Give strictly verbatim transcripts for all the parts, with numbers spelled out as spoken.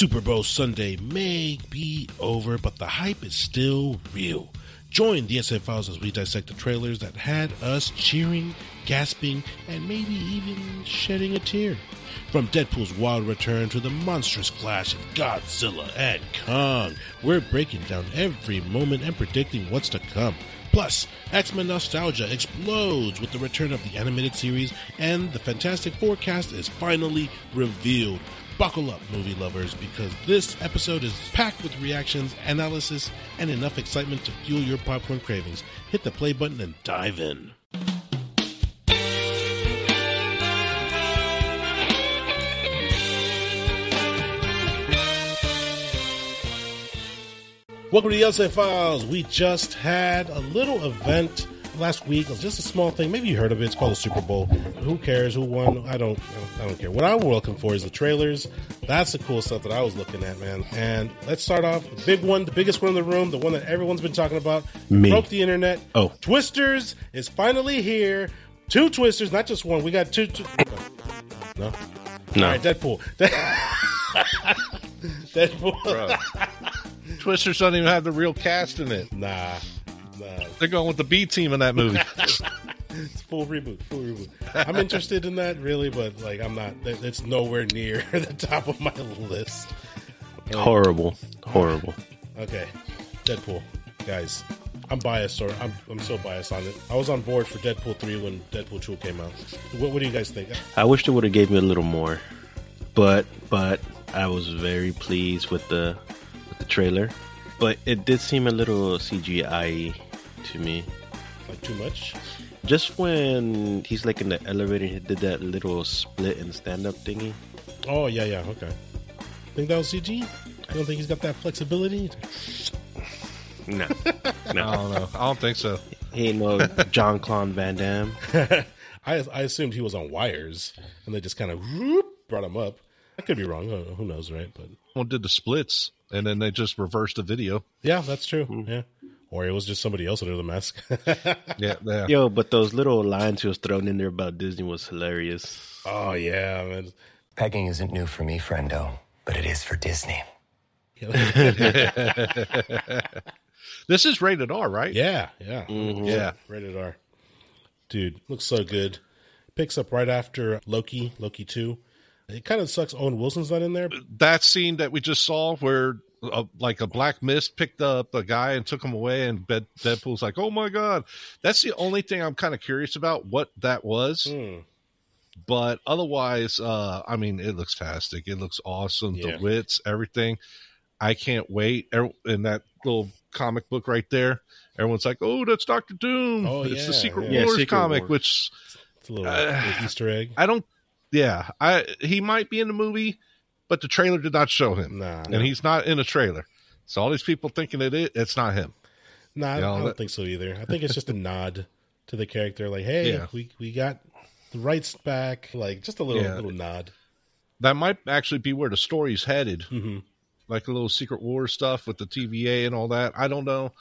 Super Bowl Sunday may be over, but the hype is still real. Join the S F Files as we dissect the trailers that had us cheering, gasping, and maybe even shedding a tear. From Deadpool's wild return to the monstrous clash of Godzilla and Kong, we're breaking down every moment and predicting what's to come. Plus, X-Men nostalgia explodes with the return of the animated series, and the Fantastic Four cast is finally revealed. Buckle up, movie lovers, because this episode is packed with reactions, analysis, and enough excitement to fuel your popcorn cravings. Hit the play button and dive in. Welcome to the S F Files. We just had a little event last week, just a small thing. Maybe you heard of it. It's called the Super Bowl. Who cares who won? I don't. I don't, I don't care. What I was looking for is the trailers. That's the cool stuff that I was looking at, man. And let's start off the big one, the biggest one in the room, the one that everyone's been talking about. Me. Broke the internet. Oh, Twisters is finally here. Two Twisters, not just one. We got two. two no, no. All right, Deadpool. Deadpool. Bro. Twisters don't even have the real cast in it. Nah, nah. They're going with the B team in that movie. It's full reboot, full reboot. I'm interested in that, really, but like, I'm not. It's nowhere near the top of my list. Like, horrible, horrible. Okay, Deadpool, guys. I'm biased, or I'm I'm so biased on it. I was on board for Deadpool three when Deadpool two came out. What, what do you guys think? I wish they would have gave me a little more, but but I was very pleased with the. the trailer, but it did seem a little C G I to me. Like too much? Just when he's like in the elevator, he did that little split and stand up thingy. Oh yeah, yeah, okay. Think that was C G? I don't think he's got that flexibility. No, I no, don't know. I don't think so. he ain't no John Claude Van Damme. I I assumed he was on wires, and they just kind of brought him up. I could be wrong. Who knows, right? But One did the splits, and then they just reversed the video. yeah, that's true. Mm. Yeah, or it was just somebody else under the mask. Yeah, yeah. Yo, but those little lines he was throwing in there about Disney was hilarious. Oh yeah, man. Pegging isn't new for me, friendo, but it is for Disney. This is rated R, right? Yeah, yeah, Mm-hmm. Yeah. Rated R. Dude, looks so good. Picks up right after Loki, Loki two. It kind of sucks Owen Wilson's not in there. That scene that we just saw where uh, like a black mist picked up a guy and took him away, and Bed- Deadpool's like, oh my God. That's the only thing I'm kind of curious about, what that was. Hmm. But otherwise, uh, I mean, it looks fantastic. It looks awesome. Yeah. The wits, everything. I can't wait. Er- In that little comic book right there, everyone's like, oh, that's Doctor Doom. Oh, it's yeah, the Secret yeah. Wars Yeah, Secret comic, Wars. which It's a little, Uh, little Easter egg. I don't, yeah, I he might be in the movie, but the trailer did not show him. Nah, And he's not in a trailer. So all these people thinking it is, it's not him. nah, you know, I don't that- think so either. I think it's just a nod to the character. Like, hey, Yeah. we we got the rights back. Like, just a little Yeah. little nod. That might actually be where the story's headed. Mm-hmm. Like a little Secret Wars stuff with the T V A and all that. I don't know.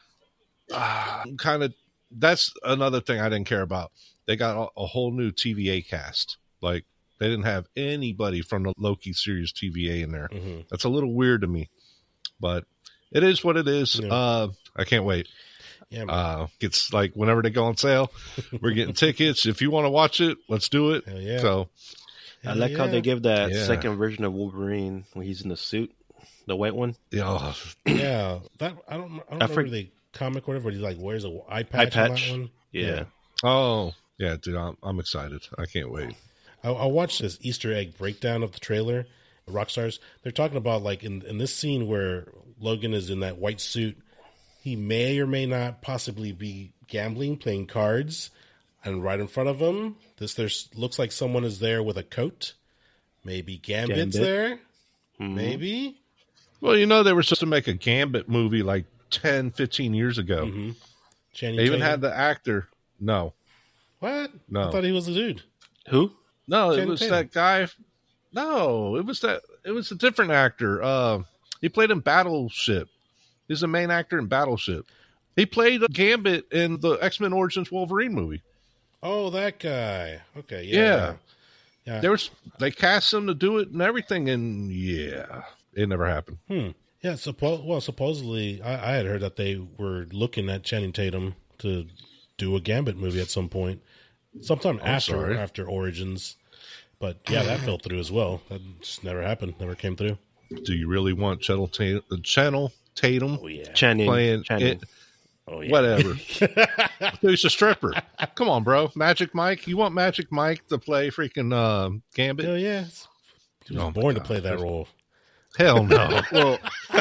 Uh, kind of, that's another thing I didn't care about. They got a, a whole new T V A cast. Like, they didn't have anybody from the Loki series T V A in there. Mm-hmm. That's a little weird to me. But it is what it is. Yeah. Uh, I can't wait. Yeah, man. Uh, it's like whenever they go on sale, we're getting tickets. If you want to watch it, let's do it. Hell yeah. So, I Hell like how yeah. they give that Yeah. second version of Wolverine when he's in the suit, the white one. you know, Yeah, that I don't. I don't I remember for- the comic or whatever. He like wears a eye patch, Eye on patch. that one. Yeah. oh, yeah, dude, I'm, I'm excited. I can't wait. I, I watched this Easter egg breakdown of the trailer. Rockstars. They're talking about like in in this scene where Logan is in that white suit. He may or may not possibly be gambling, playing cards, and right in front of him, this there looks like someone is there with a coat. Maybe Gambit's Gambit. there. Mhm. Maybe. Well, you know, they were supposed to make a Gambit movie like ten, fifteen years ago. Mm-hmm. Channing They even Tatum. had the actor. No, what? No. I thought he was a dude. Who? no, it Channing was Tatum. that guy. No, it was that. It was a different actor. Uh, he played in Battleship. He's the main actor in Battleship. He played Gambit in the X-Men Origins Wolverine movie. Oh, that guy. Okay, yeah. Yeah. Yeah. There was they cast him to do it and everything, and yeah, it never happened. Hmm. Yeah. Suppo- well, supposedly, I, I had heard that they were looking at Channing Tatum to do a Gambit movie at some point, sometime I'm after sorry. after Origins. But yeah, that fell through as well. That just never happened. Never came through. Do you really want Channel Tatum, Channel Tatum Oh yeah. Channing. playing Channing. it? Oh yeah. Whatever. Dude, he's a stripper. Come on, bro. Magic Mike. You want Magic Mike to play freaking uh, Gambit? Hell yeah. He was Oh my born to God. play that role. Hell no. Well,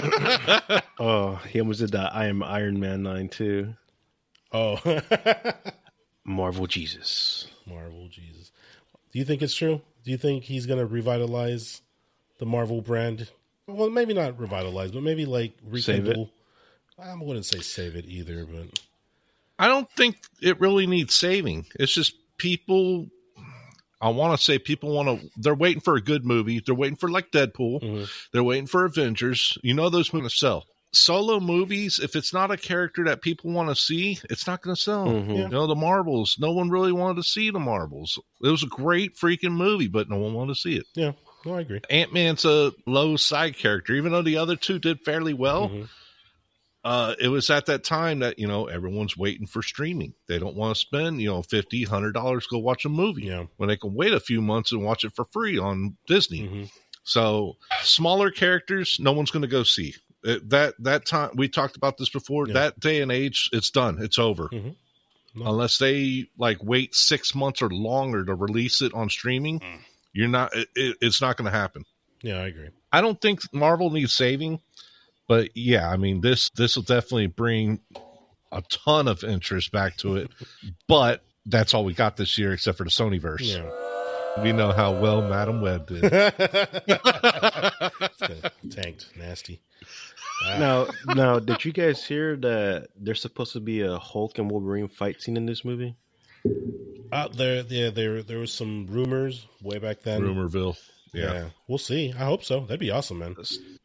oh, he almost did that. I am Iron Man nine too. Oh. Marvel Jesus. Marvel, Jesus. Do you think it's true? Do you think he's going to revitalize the Marvel brand? Well, maybe not revitalize, but maybe like Save it. rekindle. I wouldn't say save it either, but I don't think it really needs saving. It's just people. I want to say people want to. They're waiting for a good movie. They're waiting for like Deadpool. Mhm. They're waiting for Avengers. You know those movies sell. Solo movies, if it's not a character that people want to see, it's not going to sell. Mhm. Yeah. You know, the Marvels. No one really wanted to see the Marvels. It was a great freaking movie, but no one wanted to see it. yeah, no, I agree. Ant-Man's a low side character, even though the other two did fairly well. Mhm. Uh, it was at that time that, you know, everyone's waiting for streaming. They don't want to spend, you know, fifty dollars, one hundred dollars to go watch a movie Yeah. when they can wait a few months and watch it for free on Disney. Mhm. So smaller characters, no one's going to go see. It, that that time, we talked about this before, Yeah. that day and age, it's done. It's over. Mhm. No. Unless they like wait six months or longer to release it on streaming, Mm. you're not, it, it, it's not going to happen. Yeah, I agree. I don't think Marvel needs saving, but yeah, I mean this this will definitely bring a ton of interest back to it. But that's all we got this year, except for the Sonyverse. Yeah. We know how well Madam Web did. It's kinda tanked, nasty. Ah, Now, now, did you guys hear that there's supposed to be a Hulk and Wolverine fight scene in this movie? out there, yeah, there, there was some rumors way back then. Rumorville. Yeah. Yeah. we'll see. I hope so. That'd be awesome, man.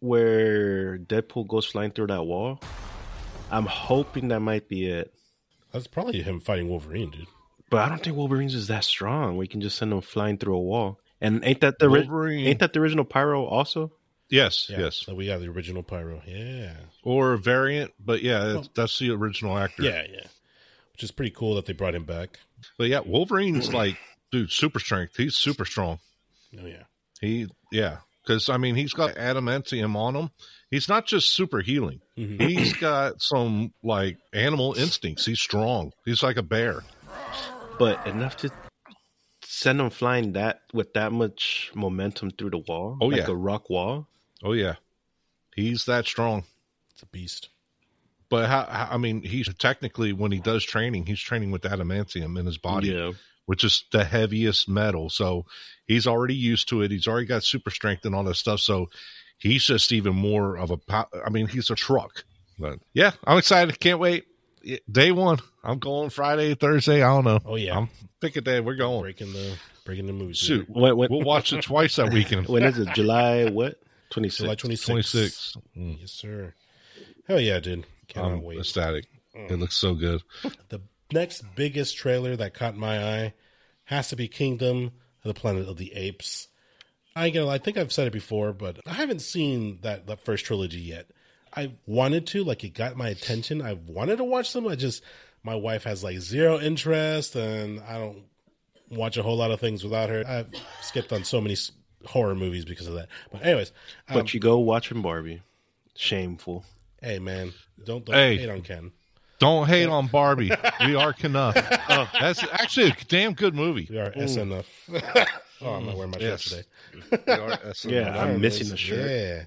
Where Deadpool goes flying through that wall? I'm hoping that might be it. That's probably him fighting Wolverine, dude. But I don't think Wolverine's is that strong. We can just send him flying through a wall. And ain't that the ri- Wolverine. ain't that the original Pyro also? Yes, Yeah. yes. So we have the original Pyro. Yeah. Or a variant, but yeah, that's, that's the original actor. Yeah, yeah. Which is pretty cool that they brought him back. But yeah, Wolverine's like, dude, super strength. He's super strong. Oh, yeah. He, yeah. Because, I mean, he's got adamantium on him. He's not just super healing. Mhm. He's got some, like, animal instincts. He's strong. He's like a bear. But enough to send him flying that with that much momentum through the wall? Oh, like yeah. a rock wall? Oh, yeah. He's that strong. It's a beast. But, how, how, I mean, he's technically, when he does training, he's training with adamantium in his body, Yeah. which is the heaviest metal. So he's already used to it. He's already got super strength and all that stuff. So he's just even more of a, pow- I mean, he's a truck. But yeah, I'm excited. Can't wait. Day one. I'm going Friday, Thursday. I don't know. Oh, yeah. I'm picking day. We're going. Breaking the breaking the movie. Shoot. When, when, We'll watch it twice that weekend. when is it? July what? twenty-six. July twenty-sixth. twenty-six. Mm. Yes, sir. Hell yeah, dude. Cannot I'm wait. ecstatic. It looks so good. The next biggest trailer that caught my eye has to be Kingdom of the Planet of the Apes. I ain't gonna lie, I think I've said it before, but I haven't seen that, that first trilogy yet. I wanted to, like, it got my attention. I wanted to watch them. I just, my wife has like zero interest, and I don't watch a whole lot of things without her. I've skipped on so many s- horror movies because of that. But anyways, um, But you go watching Barbie. Shameful. hey man, don't don't Hey. hate on Ken. Don't hate on Barbie. We are Knuff. Oh, that's actually a damn good movie. We are S N F. Oh, I'm not wearing my Yes. shirt today. We are S N F. Yeah, I'm missing the shirt. Yeah.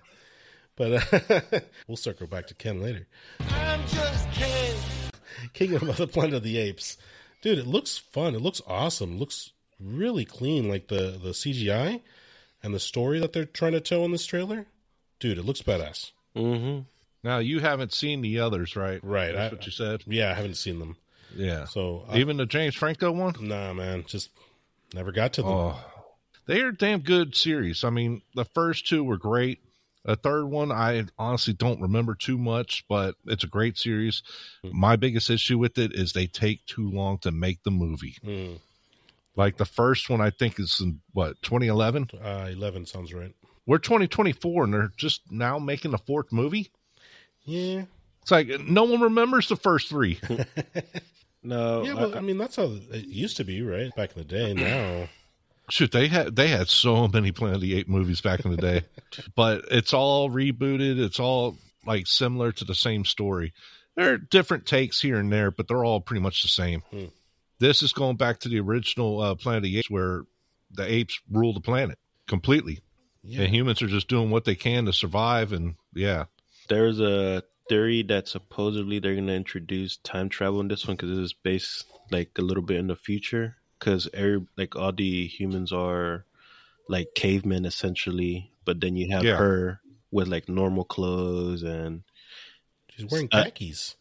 But uh, we'll circle back to Ken later. I'm just Ken. Kingdom of the Planet of the Apes. Dude, it looks fun. It looks awesome. It looks really clean. Like the, the C G I and the story that they're trying to tell in this trailer. Dude, it looks badass. Mm-hmm. Now, you haven't seen the others, right? Right. That's I- what you said? Yeah, I haven't seen them. Yeah. So, I, Even the James Franco one? nah, man. Just never got to them. Oh, they are a damn good series. I mean, the first two were great. The third one, I honestly don't remember too much, but it's a great series. My biggest issue with it is they take too long to make the movie. Hmm. Like the first one, I think is in what twenty eleven. Uh, eleven sounds right. We're twenty twenty-four, and they're just now making a fourth movie. Yeah. It's like no one remembers the first three. No, Yeah, well, I mean that's how it used to be, right? Back in the day. Now, Shoot, they had they had so many Planet of the Apes movies back in the day, but it's all rebooted. It's all like similar to the same story. There are different takes here and there, but they're all pretty much the same. Hmm. This is going back to the original uh, Planet of the Apes, where the apes rule the planet completely, yeah. and humans are just doing what they can to survive. And yeah, there's a theory that supposedly they're going to introduce time travel in this one because it is based like a little bit in the future. Because like all the humans are like cavemen essentially, but then you have Yeah. her with like normal clothes and She's wearing Uh, khakis.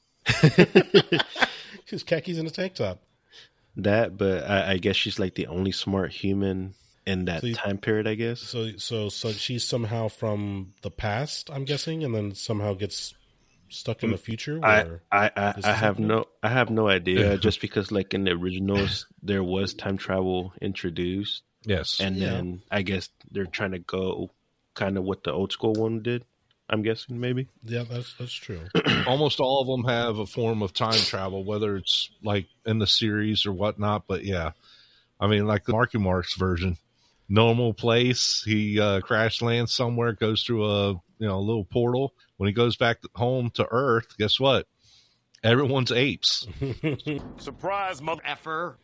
She's khakis in a tank top. that. But I, I guess she's like the only smart human in that So you- time period, I guess. So, so, so she's somehow from the past, I'm guessing, and then somehow gets stuck in the future. I, Where I, I, this I is have happening? no I have no idea. Just because like in the originals there was time travel introduced, yes, and Yeah. then I guess they're trying to go kind of what the old school one did. I'm guessing maybe. yeah, that's that's true. almost all of them have a form of time travel, whether it's like in the series or whatnot. But yeah, I mean, like the Marky Mark's version, normal place. He uh, crash lands somewhere, goes through a you know a little portal. When he goes back home to Earth, guess what? Everyone's apes. Surprise, mother effer.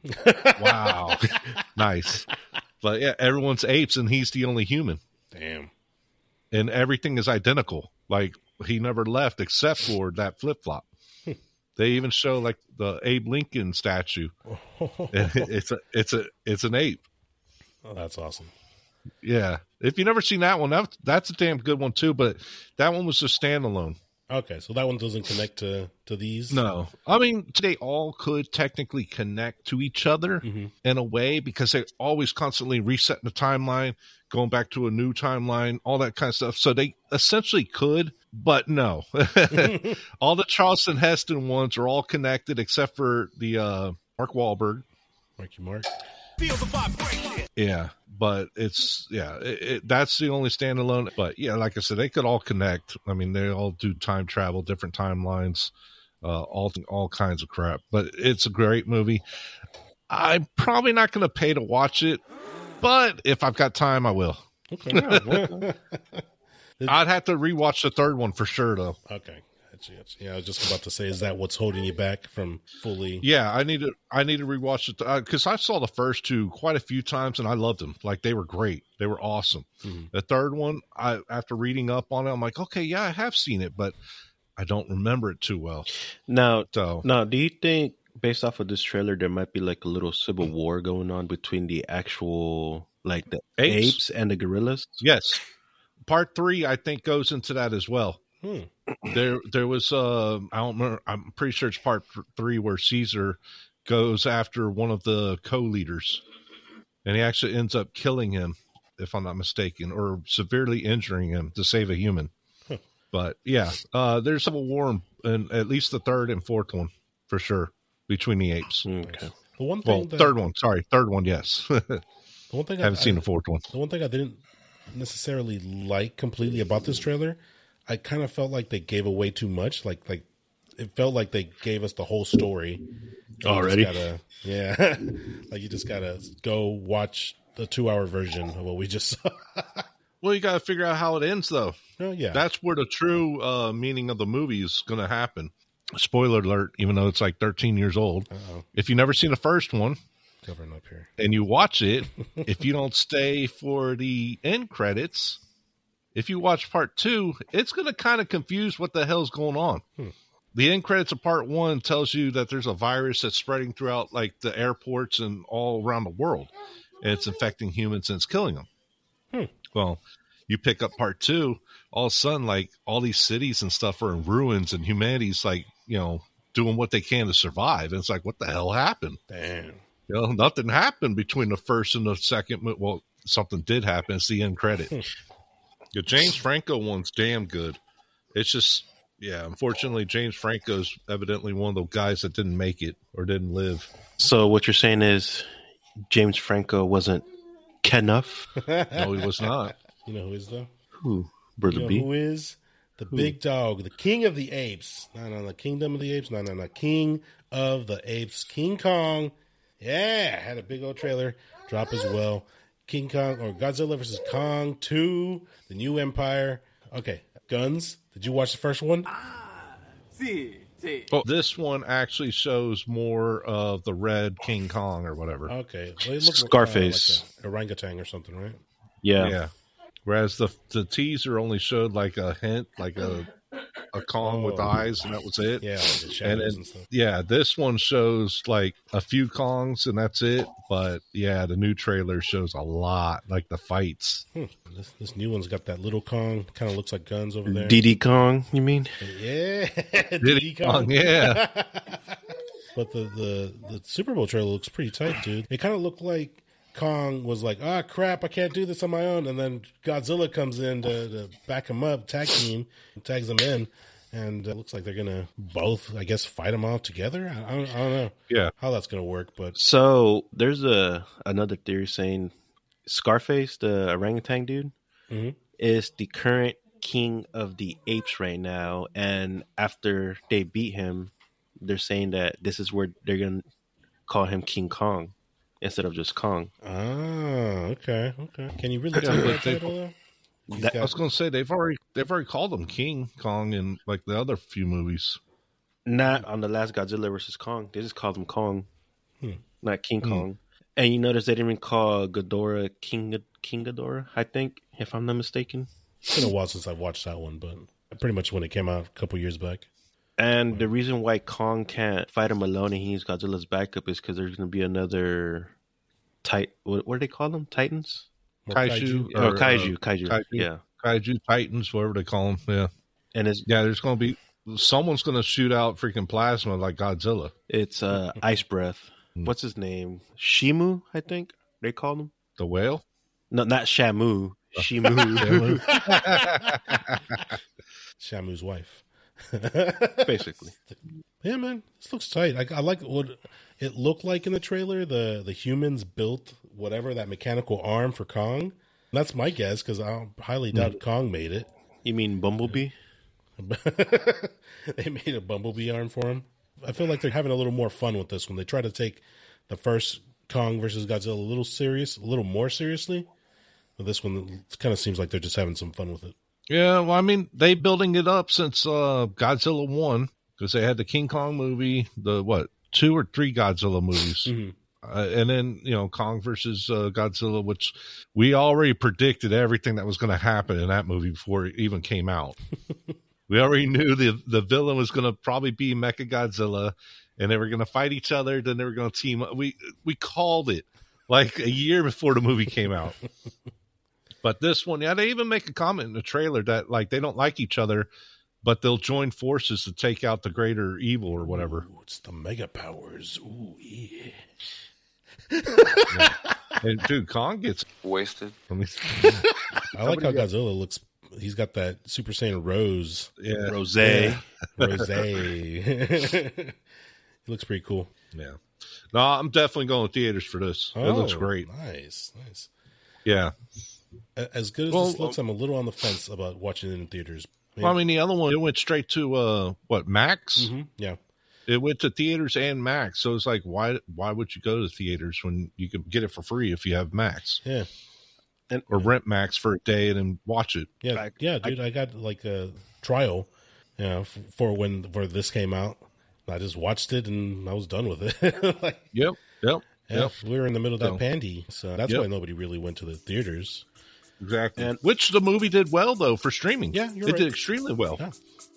Wow, nice. But yeah, everyone's apes, and he's the only human, Damn. and everything is identical. Like he never left except for that flip flop. They even show like the Abe Lincoln statue. And it's a it's a it's an ape. Oh, that's awesome. Yeah. If you've never seen that one, that, that's a damn good one too. But that one was just standalone. Okay, so that one doesn't connect to to these. No, I mean they all could technically connect to each other Mhm. in a way because they're always constantly resetting the timeline, going back to a new timeline, all that kind of stuff. So they essentially could, but no. All the Charleston Heston ones are all connected except for the uh, Mark Wahlberg. Marky Mark. Feel the vibration. Yeah, but it's yeah, it, it, that's the only standalone. But yeah, like I said, they could all connect. I mean, they all do time travel, different timelines, uh, all all kinds of crap. But it's a great movie. I'm probably not going to pay to watch it, but if I've got time, I will. Okay. yeah, well, I'd have to rewatch the third one for sure, though. okay. Gotcha, gotcha. Yeah, I was just about to say, is that what's holding you back from fully? Yeah, I need to. I need to rewatch it because I saw the first two quite a few times and I loved them. Like they were great. They were awesome. Mhm. The third one, I after reading up on it, I'm like, okay, yeah, I have seen it, but I don't remember it too well. Now, So now, do you think based off of this trailer there might be like a little civil war going on between the actual like the Apes? apes, and the gorillas? yes, part three I think goes into that as well. Hmm. There, there was uh, I don't remember. I'm pretty sure it's part th- three where Caesar goes after one of the co-leaders, and he actually ends up killing him, if I'm not mistaken, or severely injuring him to save a human. Huh. But yeah, uh, there's civil war in, in at least the third and fourth one for sure between the apes. Okay. The one thing Well, that, third one, sorry, third one, yes. the one thing I haven't I, seen I, the fourth one. The one thing I didn't necessarily like completely about this trailer, I kind of felt like they gave away too much. Like, like it felt like they gave us the whole story. And you just Already? gotta, yeah. Like you just gotta go watch the two-hour version of what we just saw. Well, you got to figure out how it ends, though. Oh yeah, That's where the true uh, meaning of the movie is going to happen. Spoiler alert, even though it's like thirteen years old. Uh-oh. If you've never seen the first one covering up here. and you watch it, if you don't stay for the end credits, if you watch part two, it's going to kind of confuse what the hell's going on. Hmm. The end credits of part one tells you that there's a virus that's spreading throughout like the airports and all around the world. And it's infecting humans and it's killing them. Hmm. Well, you pick up part two, all of a sudden, like all these cities and stuff are in ruins and humanity's like, you know, doing what they can to survive. And it's like, what the hell happened? Damn. You know, nothing happened between the first and the second. mo- Well, something did happen. It's the end credit. The James Franco one's damn good. It's just, yeah, unfortunately, James Franco's evidently one of the guys that didn't make it or didn't live. So what you're saying is James Franco wasn't Kenough. No, he was not. You know who is though? Who? Brother You know B? who is? The Who? big dog, the king of the apes. No, no, no, kingdom of the apes. No, no, no, king of the apes. King Kong. Yeah, had a big old trailer drop as well. King Kong or Godzilla versus Kong two, the new empire. Okay, guns. Did you watch the first one? Well, this one actually shows more of the red King Kong or whatever. Okay, well, it looked Scarface. like a orangutan or something, right? Yeah. Yeah. Whereas the the teaser only showed like a hint, like a a Kong with Oh. eyes, and that was it. Yeah, like the And shadows then, and stuff. yeah, this one shows like a few Kongs, and that's it. But yeah, the new trailer shows a lot, like the fights. Hmm. This this new one's got that little Kong. Kind of looks like guns over there. Diddy Kong, you mean? Yeah, Diddy Kong, yeah. But the, the the Super Bowl trailer looks pretty tight, dude. It kind of looked like Kong was like, ah, crap, I can't do this on my own. And then Godzilla comes in to, to back him up, tag team, tags him in. And it looks like they're going to both, I guess, fight them off together. I, I, don't, I don't know Yeah. how that's going to work, but So there's a another theory saying Scarface, the orangutan dude, Mhm. is the current king of the apes right now. And after they beat him, they're saying that this is where they're going to call him King Kong instead of just Kong. ah, okay, okay. Can you really Yeah, tell but that they- title, though? He's That- I was got- going to say they've already they've already called him King Kong in like the other few movies. Not on the last Godzilla versus Kong. They just called him Kong, Hmm. not King Hmm. Kong. And you notice they didn't even call Ghidorah King King Ghidorah, I think, if I'm not mistaken. It's been a while since I've watched that one, but pretty much when it came out a couple years back. And the reason why Kong can't fight him alone and he needs Godzilla's backup is because there's going to be another tit. What, what do they call them? Titans? More Kaiju, Oh, Or, uh, kaiju, kaiju, kaiju. Yeah, Kaiju Titans, whatever they call them. Yeah. and it's Yeah, there's going to be someone's going to shoot out freaking plasma like Godzilla. it's uh, Ice Breath. What's his name? Shimu, I think they call him. The whale? No, not Shamu. Shimu. Shamu's wife. Basically. Yeah, man, this looks tight. I, I like what it looked like in the trailer. The the humans built whatever that mechanical arm for Kong. That's my guess because I highly doubt Kong made it. You mean Bumblebee? They made a bumblebee arm for him. I feel like they're having a little more fun with this one. They try to take the first Kong versus Godzilla a little serious, a little more seriously. But this one kind of seems like they're just having some fun with it. Yeah, well, I mean, they building it up since uh, Godzilla one because they had the King Kong movie, the what, two or three Godzilla movies. Mhm. Uh, and then, you know, Kong versus uh, Godzilla, which we already predicted everything that was going to happen in that movie before it even came out. We already knew the the villain was going to probably be Mechagodzilla, and they were going to fight each other. Then they were going to team up. We we called it like a year before the movie came out. But this one, yeah, they even make a comment in the trailer that like they don't like each other, but they'll join forces to take out the greater evil or whatever. Ooh, it's the mega powers. Ooh, yeah. And dude, Kong gets Wasted. I mean, I like how Godzilla looks. He's got that Super Saiyan Rose. yeah, Rose. Rose. He looks pretty cool. yeah. No, I'm definitely going to theaters for this. It looks Oh, great. Nice, nice. Yeah. A- As good as Well, this looks, I'm a little on the fence about watching it in theaters. Well, I mean, the other one, it went straight to uh, what Max. hmm yeah. It went to theaters and Max. So it's like, why? Why would you go to theaters when you can get it for free if you have Max Yeah. And or rent Max for a day and then watch it? Yeah, I- yeah, dude. I, got like a trial, you know, f- for when for this came out. I just watched it and I was done with it. Like, Yep. Yep. yeah, Yep. we were in the middle of that So- pandy, so that's Yep. why nobody really went to the theaters. Exactly. And- Which the movie did well though for streaming. Yeah, you're it right. did extremely well. Yeah.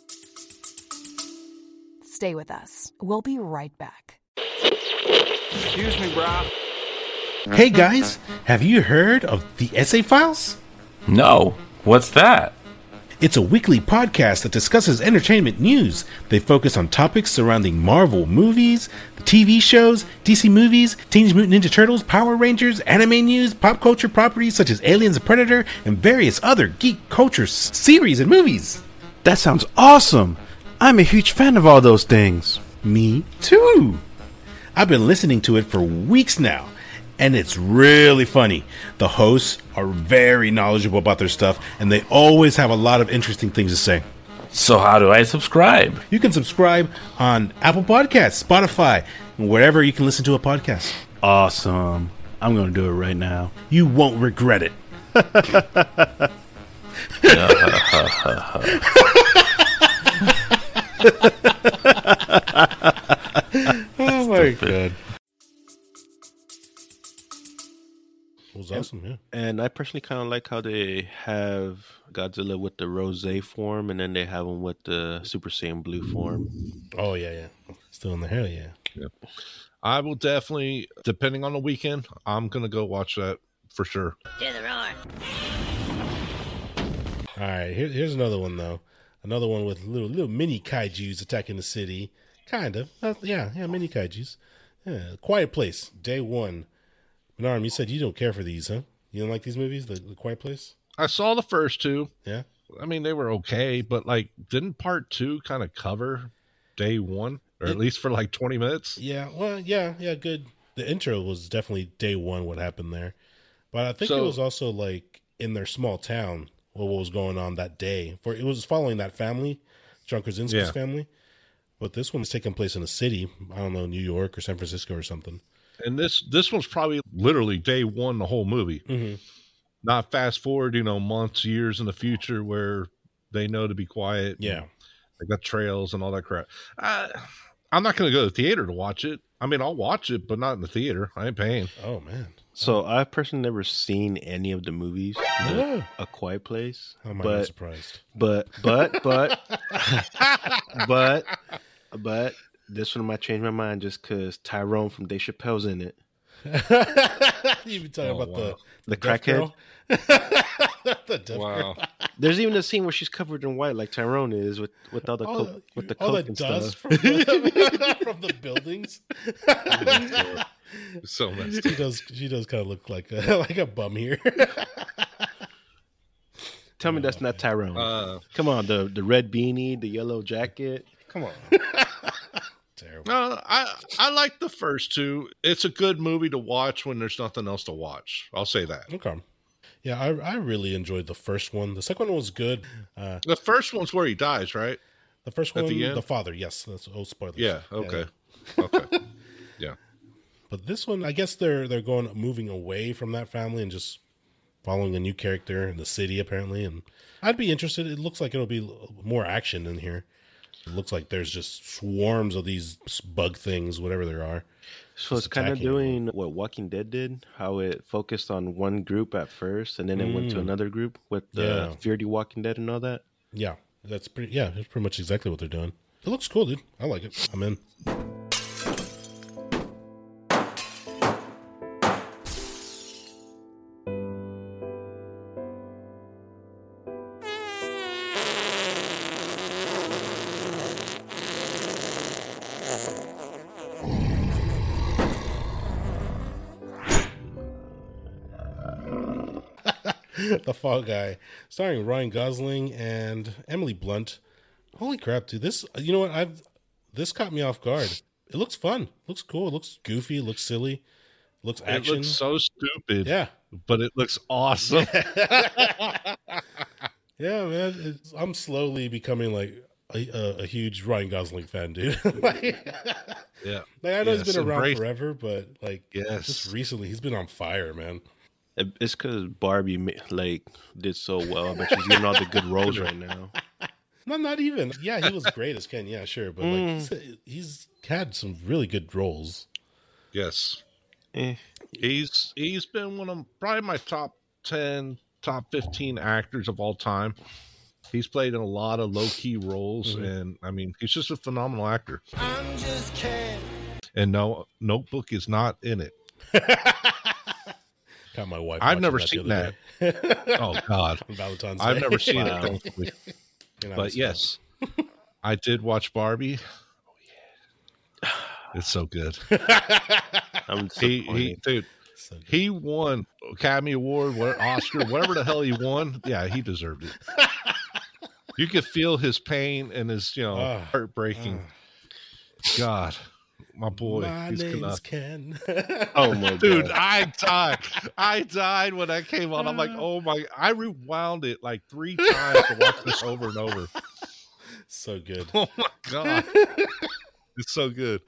Stay with us. We'll be right back. Excuse me, bro. Hey guys, have you heard of the Essay Files? No. What's that? It's a weekly podcast that discusses entertainment news. They focus on topics surrounding Marvel movies, T V shows, D C movies, Teenage Mutant Ninja Turtles, Power Rangers, anime news, pop culture properties such as Aliens and Predator, and various other geek culture s- series and movies. That sounds awesome. I'm a huge fan of all those things. Me too. I've been listening to it for weeks now, and it's really funny. The hosts are very knowledgeable about their stuff, and they always have a lot of interesting things to say. So how do I subscribe? You can subscribe on Apple Podcasts, Spotify, and wherever you can listen to a podcast. Awesome. I'm going to do it right now. You won't regret it. Oh my god. It was awesome, yeah. And I personally kind of like how they have Godzilla with the rose form, and then they have him with the Super Saiyan blue form. Oh yeah, yeah. Still in the hell, yeah. Yep. I will definitely, depending on the weekend, I'm gonna go watch that for sure. To the roar. All right, here, here's another one though. Another one with little little mini kaijus attacking the city. Kind of. Uh, yeah, yeah, mini kaijus. Yeah, Quiet Place, day one. Menarm, you said you don't care for these, huh? You don't like these movies, the, the Quiet Place? I saw the first two. Yeah. I mean, they were okay, but like, didn't part two kind of cover day one, or It- at least for like twenty minutes? Yeah, well, yeah, yeah, good. The intro was definitely day one, what happened there. But I think So- it was also like in their small town, what was going on that day. For it was following that family, John Krasinski's Yeah. family. But this one's taking place in a city. I don't know, New York or San Francisco or something. And this this was probably literally day one, the whole movie. Mm-hmm. Not fast forward, you know, months, years in the future where they know to be quiet. Yeah. They got trails and all that crap. Uh, I'm not going to go to the theater to watch it. I mean, I'll watch it, but not in the theater. I ain't paying. Oh, man. So I've personally never seen any of the movies, the Yeah. A Quiet Place. How am I but, not surprised? but, but, but, but, but, this one might change my mind just because Tyrone from Dave Chappelle's in it. You be talking Oh, about wow. the The deaf crackhead. girl? The deaf Wow. girl. There's even a scene where she's covered in white, like Tyrone is, with with all the All coke, the, with the all coke the and dust stuff. from the, from the buildings. So messed She up. does. She does kind of look like a, like a bum here. Tell me that's not Tyrone. Uh, Come on, the the red beanie, the yellow jacket. Come on. Terrible. no, I I like the first two. It's a good movie to watch when there's nothing else to watch. I'll say that. Okay. Yeah, I I really enjoyed the first one. The second one was good. Uh, The first one's where he dies, right? the first At one, the the, end? father. Yes, that's oh spoilers. Yeah. Okay. Okay. Yeah. But this one, I guess they're they're going moving away from that family and just following a new character in the city apparently. And I'd be interested. It looks like it'll be more action in here. It looks like there's just swarms of these bug things, whatever there are. So it's Just kind of attacking doing what Walking Dead did, how it focused on one group at first, and then it went to Mm. another group with the Yeah. Fear the Walking Dead and all that. Yeah, that's pretty. Yeah, that's pretty much exactly what they're doing. It looks cool, dude. I like it. I'm in. The Fall Guy, starring Ryan Gosling and Emily Blunt. Holy crap, dude! This, you know what? I've this caught me off guard. It looks fun. Looks cool. It looks goofy. It looks silly. It looks It action. looks so stupid. yeah, But it looks awesome. yeah, man. It's, I'm slowly becoming like a, a, a huge Ryan Gosling fan, dude. like, Yeah. like, I know Yes, he's been around embrace- forever, but like Yes. just recently, he's been on fire, man. It- It's because Barbie ma- like did so well. I bet she's getting all the good roles right now. No, not even. Yeah, he was great as Ken. Yeah, sure, but like he's, he's had some really good roles. Yes. Eh. He's he's been one of probably my top ten, top fifteen actors of all time. He's played in a lot of low key roles, Mhm. and I mean, he's just a phenomenal actor. I'm just kidding. And no, Notebook is not in it. Got my wife. I've watching never the seen other that. day. Oh God, On Valentine's I've Day. never seen Wow. it. Thankfully. And I But was- yes, I did watch Barbie. Oh yeah, it's so good. I'm He, disappointed. he, dude, So good. he won Academy Award, what Oscar, whatever the hell he won. Yeah, he deserved it. You could feel his pain and his, you know, Ah, heartbreaking. ah. God, my boy. My He's name's gonna- Ken. Oh my Dude, god. I died. I died when that came on. I'm like, oh my! I rewound it like three times to watch this over and over. So good. Oh my god, it's so good.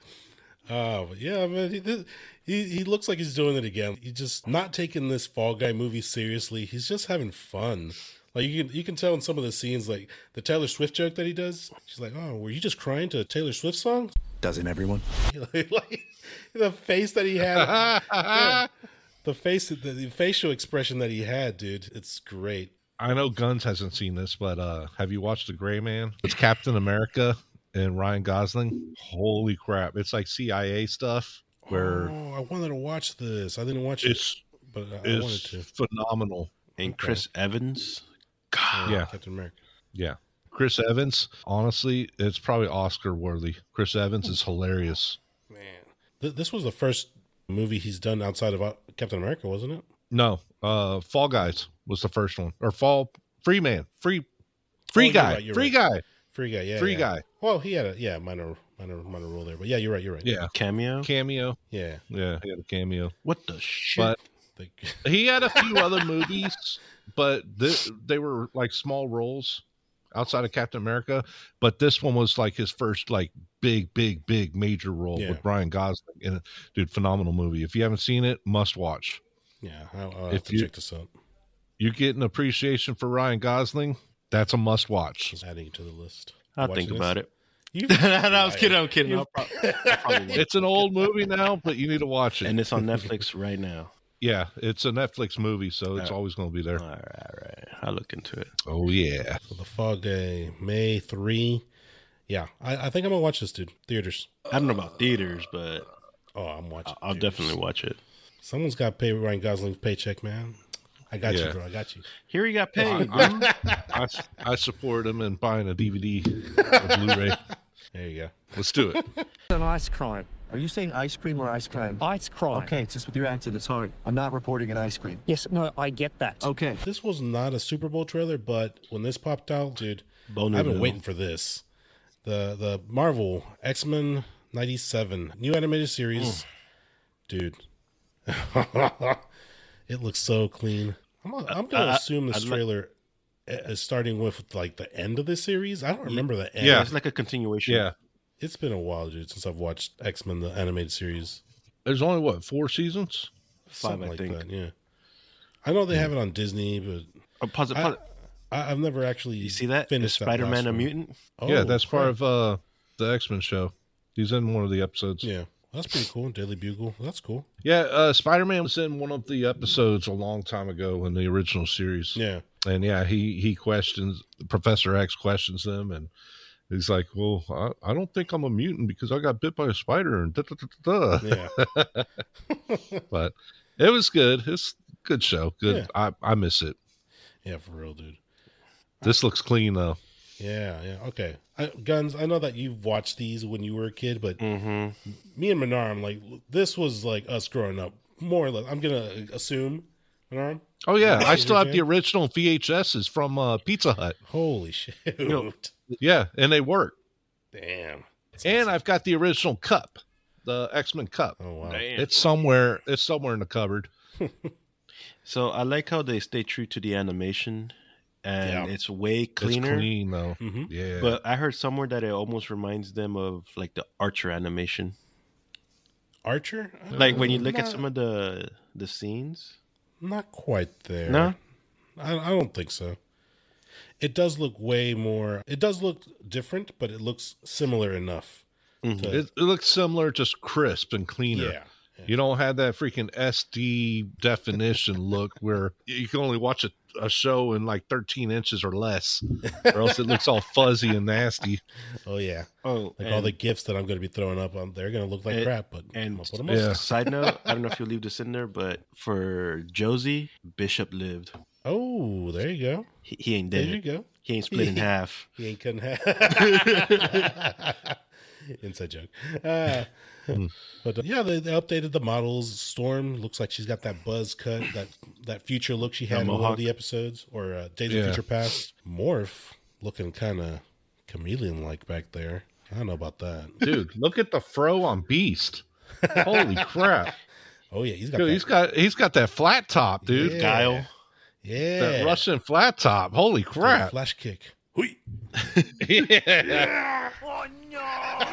Oh, but yeah, man. He, this- he he looks like he's doing it again. He's just not taking this Fall Guy movie seriously. He's just having fun. Like you can you can tell in some of the scenes, like the Taylor Swift joke that he does. She's like, "Oh, were you just crying to a Taylor Swift song?" Doesn't everyone? Like the face that he had, yeah, the face, the, the facial expression that he had, dude. It's great. I know Guns hasn't seen this, but uh have you watched The Gray Man? It's Captain America and Ryan Gosling. Holy crap! It's like C I A stuff where Oh, I wanted to watch this. I didn't watch it, it's but I, I wanted it's to. phenomenal. And Chris Evans. Yeah, Yeah. Captain America. Yeah. Chris Evans, honestly, it's probably Oscar worthy. Chris Evans is hilarious. Man, Th- this was the first movie he's done outside of uh, Captain America, wasn't it? No, uh Fall Guys was the first one. Or Fall Free Man. Free Free Oh, you're Guy. right, you're Free right. Guy. Free Guy, yeah, Free yeah. Guy. Well, he had a yeah minor minor minor role there, but yeah, you're right, you're right. Yeah. Cameo. Cameo. yeah. Yeah, he had a cameo. What the shit? But Like, he had a few other movies, but th- they were like small roles outside of Captain America. But this one was like his first like big, big, big major role Yeah. with Ryan Gosling in it. Dude, phenomenal movie. If you haven't seen it, must watch. yeah, I'll, I'll have If to you- check this out. You get an appreciation for Ryan Gosling, that's a must watch. Just adding it to the list. I'll Watching think this. about it. You, no, I was kidding. I'm kidding. I'll prob- I'll probably watch It's an old movie now, but you need to watch it. and it's on Netflix right now. Yeah, it's a Netflix movie, so it's Uh, always going to be there. All right, all right. I'll look into it. Oh, yeah. So the Fog Day, May three. Yeah, I, I think I'm gonna watch this, dude. Theaters. I don't know about theaters, but Oh, I'm watching. I'll theaters. definitely watch it. Someone's got to pay Ryan Gosling's paycheck, man. I got Yeah. you, bro. I got you. Here he got paid. I, I support him in buying a D V D or Blu-ray. There you go. Let's do it. An ice crime. Are you saying ice cream or ice crime? Ice crime. Okay, it's just with your accent, it's hard. I'm not reporting an ice cream. Yes, no, I get that. Okay. This was not a Super Bowl trailer, but when this popped out, dude, Bonerville. I've been waiting for this. The the Marvel X-Men ninety-seven new animated series, dude. It looks so clean. I'm, gonna- I'm gonna I- assume this I'd like- trailer is starting with like the end of this series. I don't remember the end. Yeah. It's like a continuation. Yeah. It's been a while, dude, since I've watched X-Men the animated series. There's only, what, four seasons? Five, Something I like think. that, yeah. I know they have it on Disney, but Oh, pause it, I, pause it. I, I've never actually You see that? Is finished that Spider-Man last a one. mutant? Oh, yeah, that's part crap. of uh, the X-Men show. He's in one of the episodes. Yeah, that's pretty cool. Daily Bugle. That's cool. Yeah, uh, Spider-Man was in one of the episodes a long time ago in the original series. Yeah. And yeah, he he questions Professor X questions them, and he's like, "Well, I, I don't think I'm a mutant because I got bit by a spider." And da, da, da, da, da. Yeah. But it was good. It's a good show. Good. Yeah. I I miss it. Yeah, for real, dude. This looks clean though. Yeah, yeah. Okay. I, Guns, I know that you've watched these when you were a kid, but Mm-hmm. me and Menard, I'm like, this was like us growing up, more or less. I'm going to assume, Menard. Oh yeah, Yeah, I still have yeah. the original V H S's from uh, Pizza Hut. Holy shit. Yeah, and they work. Damn. And I've got the original cup, the X-Men cup. Oh, wow. Damn. It's somewhere. It's somewhere in the cupboard. So I like how they stay true to the animation, and Yeah. it's way cleaner. It's clean though. Mhm. Yeah, But I heard somewhere that it almost reminds them of like the Archer animation. Archer? Like when you look at Not- some of the the scenes. Not quite there. No? I, I don't think so. It does look way more. It does look different, but it looks similar enough. Mhm. to- it, it looks similar, just crisp and cleaner. yeah. You don't have that freaking S D definition look where you can only watch a, a show in like thirteen inches or less, or else it looks all fuzzy and nasty. Oh yeah. Oh, Like all the gifts that I'm going to be throwing up, um, they're going to look like and- crap. But and I'm gonna put 'em up. Yeah. Side note, I don't know if you'll leave this in there, but for Josie, Bishop lived. Oh, there you go. He, he ain't There dead. you go. He ain't split in half. He ain't cutting half. Inside joke. Uh, but uh, yeah, they, they updated the models. Storm looks like she's got that buzz cut, that that future look she had in one mohawk. of the episodes, or uh, Days of Yeah. Future Past. Morph looking kind of chameleon like back there. I don't know about that. Dude, look at the fro on Beast. Holy crap. Oh, yeah. He's got Dude, that. he's got he's got that flat top, dude. Yeah. Guile. Yeah. That Russian flat top. Holy Dude, crap. flash kick. Hui. Yeah. Oh, no.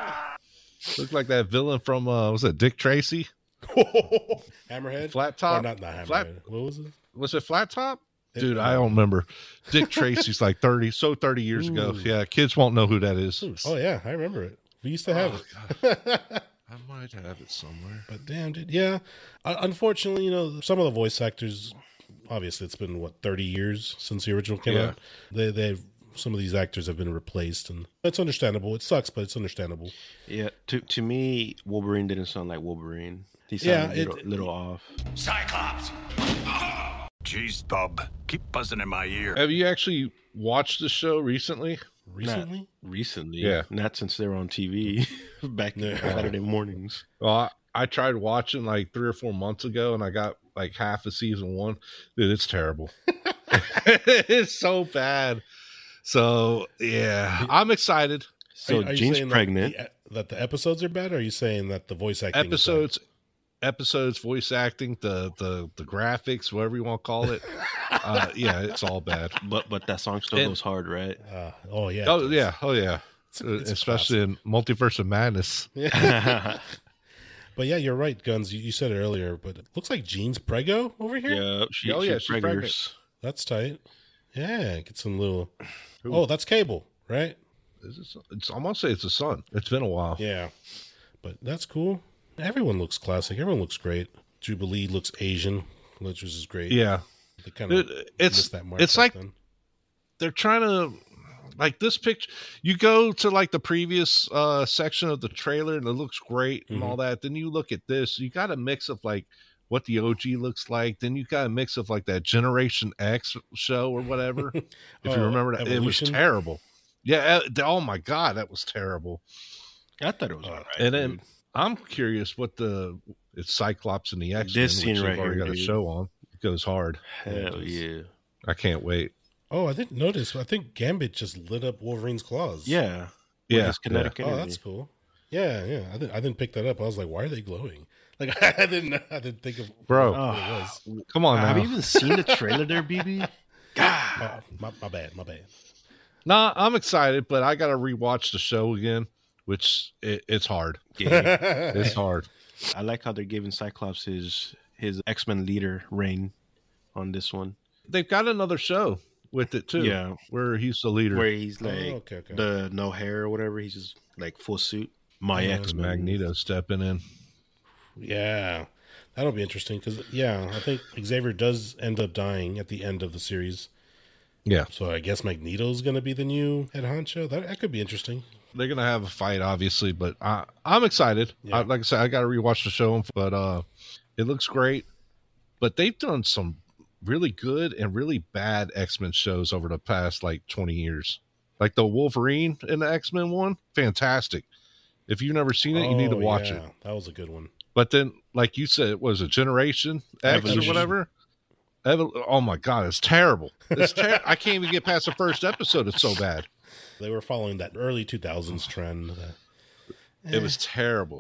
Looked like that villain from, uh, was it Dick Tracy? Hammerhead? Flat top? Or not, not Hammerhead. Flat- What was it? Was it flat top? It- Dude, I don't remember. Dick Tracy's like thirty, so thirty years ago. Ooh. Yeah, kids won't know who that is. Oh, yeah. I remember it. We used to have Oh, it. I might have it somewhere. But damn, dude. Yeah. Uh, unfortunately, you know, some of the voice actors, obviously, it's been, what, thirty years since the original came Yeah. out? They, they've, some of these actors have been replaced, and it's understandable. It sucks, but it's understandable. Yeah, to to me, Wolverine didn't sound like Wolverine. He Yeah, sounded a little, it- little off. Cyclops. Jeez, Stub. Keep buzzing in my ear. Have you actually watched the show recently? Recently? Recently, Yeah. not since they were on T V back Yeah. Saturday mornings. Well, I, I tried watching like three or four months ago, and I got like half of season one. Dude, it's terrible. It's so bad. So yeah, I'm excited. So Are- are you Jean's saying pregnant. That the, that the episodes are bad, or are you saying that the voice acting is bad? Episodes, episodes, voice acting, the the the graphics, whatever you want to call it. Uh, yeah, it's all bad. But but that song still And- goes hard, right? Uh, oh, yeah. Oh yeah, oh yeah. It's a- it's a Especially in Multiverse of Madness. Yeah. But yeah, you're right, Guns. You, you said it earlier, but it looks like Jean's prego over here. Yeah, she, Oh, she yeah, she's pregnant. preggers. That's tight. Yeah, get some little. Oh, that's Cable, right? Is it, it's I'm gonna say it's a son. It's been a while. Yeah, but that's cool. Everyone looks classic. Everyone looks great. Jubilee looks Asian, which is great. Yeah. They kind of It- it's missed that mark it's back like then. they're trying to like this picture. You go to like the previous uh section of the trailer and it looks great and Mhm. all that. Then you look at this, you got a mix of like what the O G looks like. Then you got a mix of like that Generation X show or whatever. If Oh, you remember that, Evolution? it was terrible. Yeah. uh, Oh my god, that was terrible. I thought it was Uh, all right. and then dude. I'm curious what the it's Cyclops and the X Men, This which scene they've right already here, got a dude. show on. It goes hard. Hell yeah. I can't wait. Oh, I didn't notice. I think Gambit just lit up Wolverine's claws. Yeah. With Yeah, his kinetic Oh, energy. that's cool. Yeah, yeah. I didn't. I didn't pick that up. I was like, why are they glowing? Like I didn't. I didn't think of Bro. what it was. Come on Have now. you even seen the trailer there, B B? Oh, my, my bad. My bad. Nah, I'm excited, but I got to rewatch the show again, which it, it's hard. Yeah. It's hard. I like how they're giving Cyclops his his X Men leader reign on this one. They've got another show with it too. Yeah. where he's the leader. Where he's Oh, like okay, okay. the no hair or whatever. He's just like full suit. My Oh, X Men. Magneto stepping in. Yeah, that'll be interesting because yeah, I think Xavier does end up dying at the end of the series. Yeah, So I guess Magneto's going to be the new head honcho. That that could be interesting. they're gonna have a fight, obviously, but I, I'm excited. Yeah. I, like I said, I got to rewatch the show, but uh, it looks great. But they've done some really good and really bad X Men shows over the past like twenty years. Like the Wolverine in the X Men one, fantastic. If you've never seen it, you need to Oh, watch yeah, it. That was a good one. But then, like you said, it was a Generation X Evolution. or whatever. Evol- oh my god, it's terrible. It's ter- I can't even get past the first episode. It's so bad. They were following that early two thousands trend. Uh, It was terrible.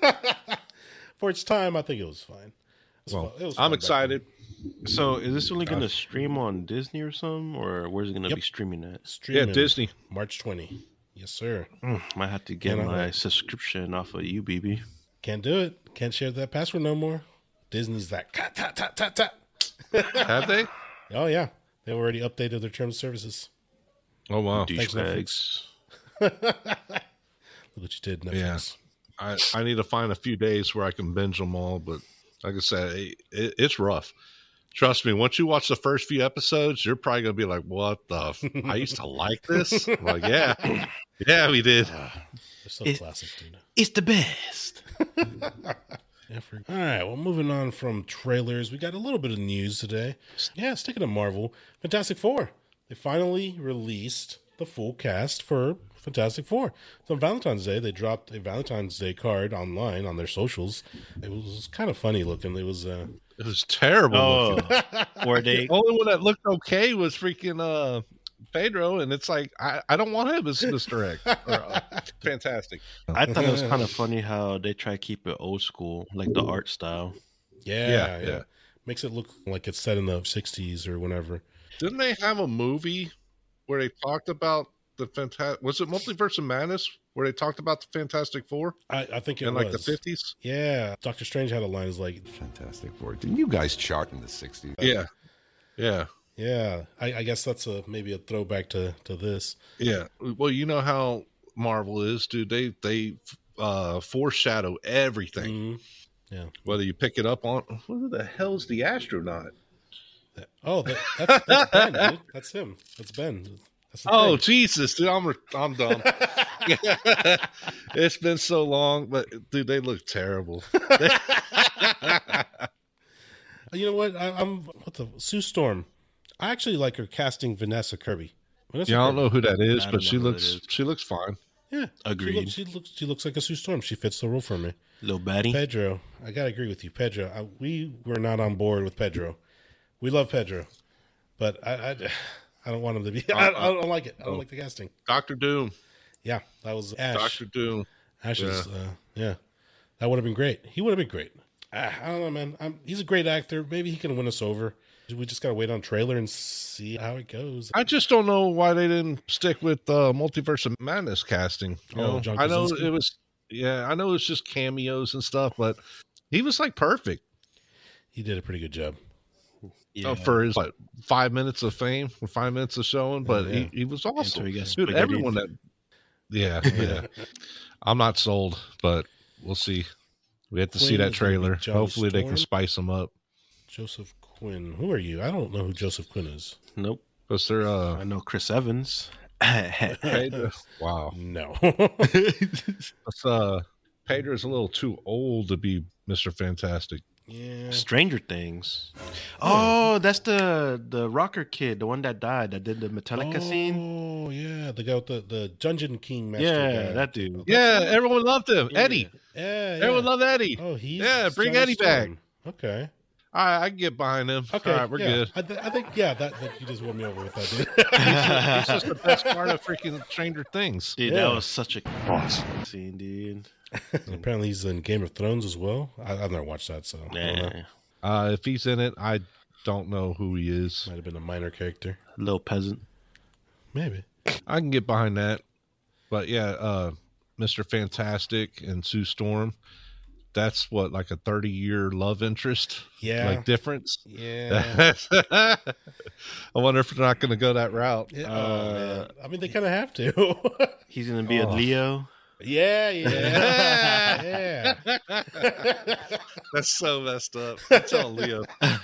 for its time, I think it was fine. It was Well, fun- it was I'm fun back excited. So is this only going to stream on Disney or something, or where's it going to Yep. be streaming at? then. Yeah, Streaming Disney. March twentieth. Yes, sir. Mm, might have to get And I'm my like- subscription off of you, B B. Can't do it. Can't share that password no more. Disney's like, tat, tat, tat, tat, tat. Have they? Oh, yeah. They've already updated their terms of services. Oh wow. Thanks, Douchebags. Look what you did, Netflix. I, I need to find a few days where I can binge them all, but like I said, it, it, it's rough. Trust me, once you watch the first few episodes, you're probably gonna be like, "What the? F- I used to like this." I'm like, yeah, yeah, we did. They're so It- classic, dude. It's the best. Yeah, for- All right, well, moving on from trailers, we got a little bit of news today. Yeah, sticking to Marvel, Fantastic Four. They finally released the full cast for Fantastic Four. So on Valentine's Day, they dropped a Valentine's Day card online on their socials. It was kind of funny looking. It was, uh, It was terrible. Oh, looking. were they? The only one that looked okay was freaking uh, Pedro, and it's like I, I don't want him as Mister X. Or, uh, fantastic. I thought it was kind of funny how they try to keep it old school, like the art style. Yeah, Yeah, yeah, yeah. Makes it look like it's set in the sixties or whenever. Didn't they have a movie where they talked about the fantastic? Was it Multiverse of Madness where they talked about the Fantastic Four I, I think it in was like the fifties? Yeah, Doctor Strange had a line is like, Fantastic Four. Didn't you guys chart in the sixties? Yeah, yeah, yeah. I, I guess that's a maybe a throwback to to this. yeah. Well, you know how Marvel is, dude. They they uh, foreshadow everything. Mhm. Yeah. Whether you pick it up on who the hell's the astronaut? Oh, that, that's, that's Ben, dude. That's him. That's Ben. That's the Oh thing. Jesus, dude, I'm I'm dumb. It's been so long, but dude, they look terrible. You know what? I, I'm what the Sue Storm. I actually like her casting Vanessa Kirby. Vanessa Yeah, I don't Kirby. know who that is, I don't but she know who looks that is. she looks fine. Yeah, Agreed. She looks, she looks she looks like a Sue Storm. She fits the role for me. Little baddie. Pedro, I gotta agree with you, Pedro. I, we were not on board with Pedro. We love Pedro, but I I, I don't want him to be. I, I don't like it. I don't like the casting. Doctor Doom. Yeah, that was Ash. Doctor Doom. Ash is, uh, yeah, that would have been great. He would have been great. Ah, I don't know, man. I'm, he's a great actor. Maybe he can win us over. We just gotta wait on trailer and see how it goes. I just don't know why they didn't stick with uh, Multiverse of Madness casting. You Oh, know? John I know Krasinski? it was, yeah, I know it's just cameos and stuff, but he was like perfect He did a pretty good job. Yeah. uh, for his what, five minutes of fame, or five minutes of showing. But Yeah. he, he was awesome, he got dude. spaghetti. Everyone that, yeah, yeah. I'm not sold, but we'll see. We have to see Quinn that is gonna be trailer. Johnny Hopefully, they can Storm. spice them up Joseph Quinn. Who are you? I don't know who Joseph Quinn is. Nope. because they're uh, I know Chris Evans. Pedro. Wow. No. That's, uh, Pedro's a little too old to be Mister Fantastic. yeah. Stranger Things. Oh, that's the the rocker kid, the one that died, that did the Metallica scene. Oh, yeah. The guy with the, the Dungeon King master Yeah, guy. that dude. Yeah, everyone loved him. Eddie. Yeah, yeah. Everyone loved Eddie. Oh, he's Yeah, bring Johnny Eddie back. Storm. Okay. All right, I can get behind him. Okay. All right, we're yeah. good. I, th- I think, yeah, that, that you just won me over with that, dude. He's just the best part of freaking Stranger Things. Dude, Yeah. that was such a awesome scene, dude. Apparently he's in Game of Thrones as well. I, I've never watched that, so I don't know. Nah, Uh, if he's in it, I don't know who he is. Might have been a minor character. little peasant. Maybe. I can get behind that. But yeah, uh, Mister Fantastic and Sue Storm. That's what, like a thirty year love interest? Yeah. Like difference? Yeah. I wonder if they're not going to go that route. Yeah, Uh, oh, man. I mean, they kind of have to. He's gonna be a Oh. Leo. yeah, yeah, yeah. That's so messed up. I tell Leo.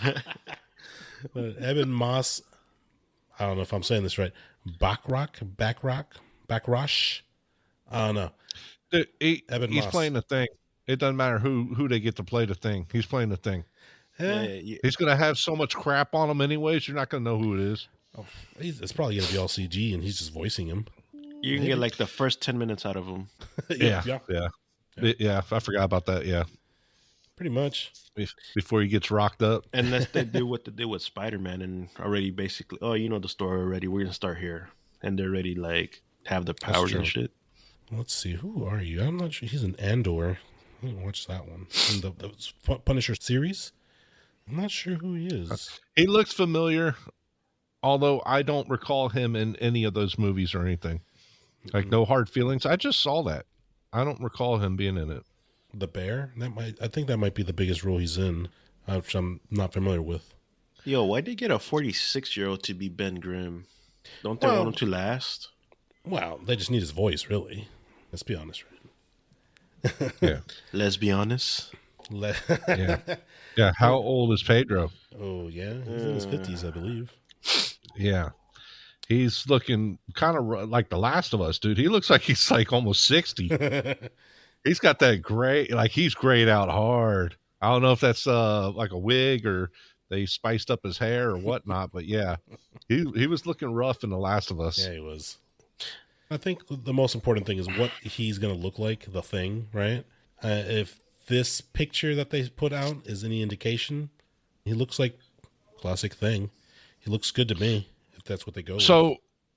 But Evan Moss, I don't know if I'm saying this right. Backrock, Backrock, Backrosh. I don't know. Dude, he- Evan he's Moss. playing the thing. It doesn't matter who who they get to play the thing. He's playing the thing. Yeah, Eh, yeah. He's going to have so much crap on him anyways. You're not going to know who it is. he's, it's probably going to be all C G, and he's just voicing him. You can get like the first ten minutes out of him. Yeah, yeah, yeah. It- yeah, I forgot about that. Yeah, Pretty much. Bef- before he gets rocked up. Unless they do what they did with Spider Man and already basically, oh, you know the story already. We're gonna start here, and they're already like have the powers and true. shit. Let's see. Who are you? I'm not sure. He's an Andor. I didn't watch that one. In the, the Punisher series. I'm not sure who he is. He looks familiar, although I don't recall him in any of those movies or anything. Like No Hard Feelings. I just saw that. I don't recall him being in it. The Bear. That might. I think that might be the biggest role he's in, uh, which I'm not familiar with. Yo, why'd they get a forty-six year old to be Ben Grimm? Don't they Well- want him to last? Wow, they just need his voice, really. Let's be honest, right? Yeah. Let's be honest. Le- Yeah. Yeah. How old is Pedro? oh yeah, he's in his fifties, I believe. Yeah. He's looking kind of like The Last of Us, dude. He looks like he's like almost sixty. He's got that gray, like he's grayed out hard. I don't know if that's uh like a wig or they spiced up his hair or whatnot, but yeah, he he was looking rough in The Last of Us. Yeah, he was. I think the most important thing is what he's going to look like, the Thing, right? Uh, if this picture that they put out is any indication, he looks like classic Thing. He looks good to me, if that's what they go with. So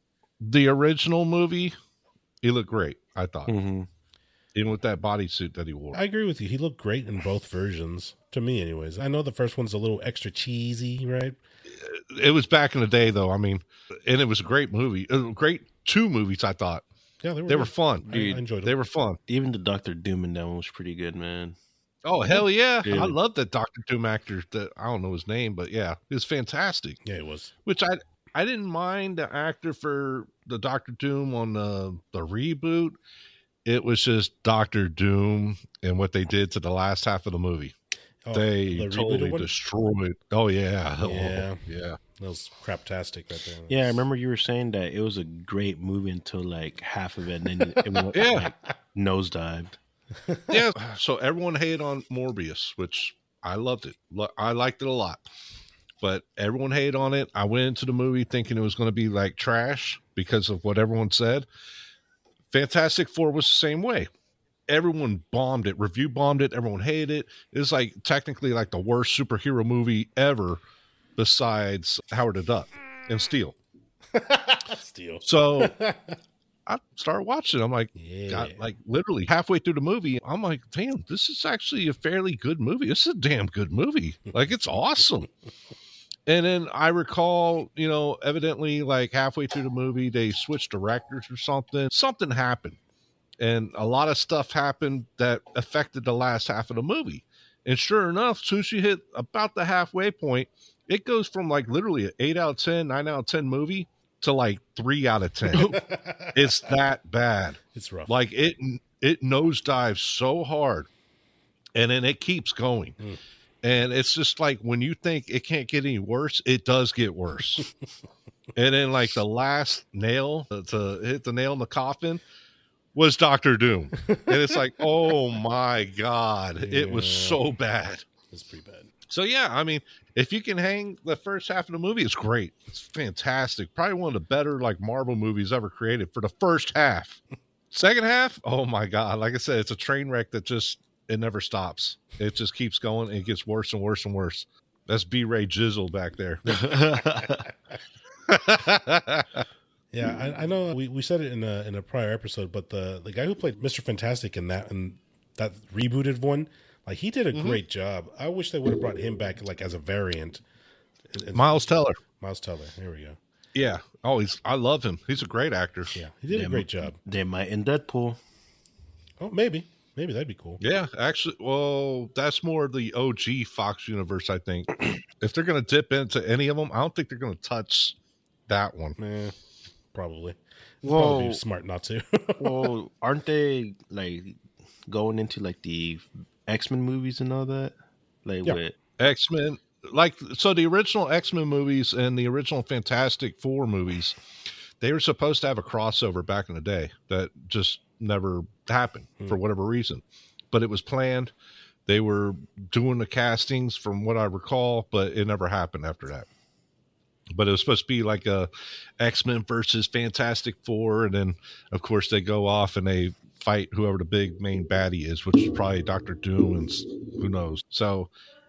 the original movie, he looked great, I thought. Mm-hmm. Even with that bodysuit that he wore. I agree with you. He looked great in both versions, to me anyways. I know the first one's a little extra cheesy, right? It was back in the day, though. I mean, and it was a great movie. A great two movies, I thought. Yeah, they were, they were fun. Dude, I enjoyed them. They were fun. Even the Doctor Doom in that one was pretty good, man. Oh, hell yeah. Dude. I love that Doctor Doom actor. That I don't know his name, but yeah, it was fantastic. Yeah, it was. Which I I didn't mind the actor for the Doctor Doom on the, the reboot. It was just Doctor Doom and what they did to the last half of the movie. Oh, they the totally destroyed. Oh, yeah. Yeah. Oh, yeah. That was craptastic right there. Yeah, I remember you were saying that it was a great movie until like half of it, and then it went, yeah. like, nosedived. Yeah. So everyone hated on Morbius, which I loved it. I liked it a lot. But everyone hated on it. I went into the movie thinking it was going to be like trash because of what everyone said. Fantastic Four was the same way. Everyone bombed it, review bombed it. Everyone hated it. It was like technically like the worst superhero movie ever, besides Howard the Duck and Steel. Steel. So I started watching. I'm like, yeah. got like literally halfway through the movie. I'm like, damn, this is actually a fairly good movie. This is a damn good movie. Like, it's awesome. And then I recall, you know, evidently like halfway through the movie, they switched directors or something. Something happened. And a lot of stuff happened that affected the last half of the movie. And sure enough, as soon as you hit about the halfway point, it goes from like literally an eight out of ten, nine out of ten movie to like three out of ten. It's that bad. It's rough. Like it, it nosedives so hard. And then it keeps going. Mm. And it's just like when you think it can't get any worse, it does get worse. And then like the last nail to hit the nail in the coffin was Doctor Doom. And it's like, oh my God, yeah. It was so bad. It's pretty bad. So yeah, I mean, if you can hang the first half of the movie, it's great. It's fantastic. Probably one of the better like Marvel movies ever created for the first half. Second half, oh my God. Like I said, it's a train wreck that just, it never stops. It just keeps going and it gets worse and worse and worse. That's B-Ray Jizzle back there. Yeah, I, I know we, we said it in a in a prior episode, but the, the guy who played Mister Fantastic in that and that rebooted one, like he did a mm-hmm. great job. I wish they would have brought him back like as a variant. Miles Teller. Miles Teller. Here we go. Yeah. Oh, he's I love him. He's a great actor. Yeah, he did they a great job. They might in Deadpool. Oh, maybe. Maybe that'd be cool. Yeah, actually, well, that's more the O G Fox universe, I think. If they're going to dip into any of them, I don't think they're going to touch that one. Eh, probably. Well, probably be smart not to. Well, aren't they like going into like the X-Men movies and all that? Like yeah. with X-Men, like so the original X-Men movies and the original Fantastic Four movies, they were supposed to have a crossover back in the day that just never happened hmm. for whatever reason, but it was planned. They were doing the castings from what I recall, but it never happened after that. But it was supposed to be like a X-Men versus Fantastic Four. And then of course they go off and they fight whoever the big main baddie is, which is probably Doctor Doom and who knows. So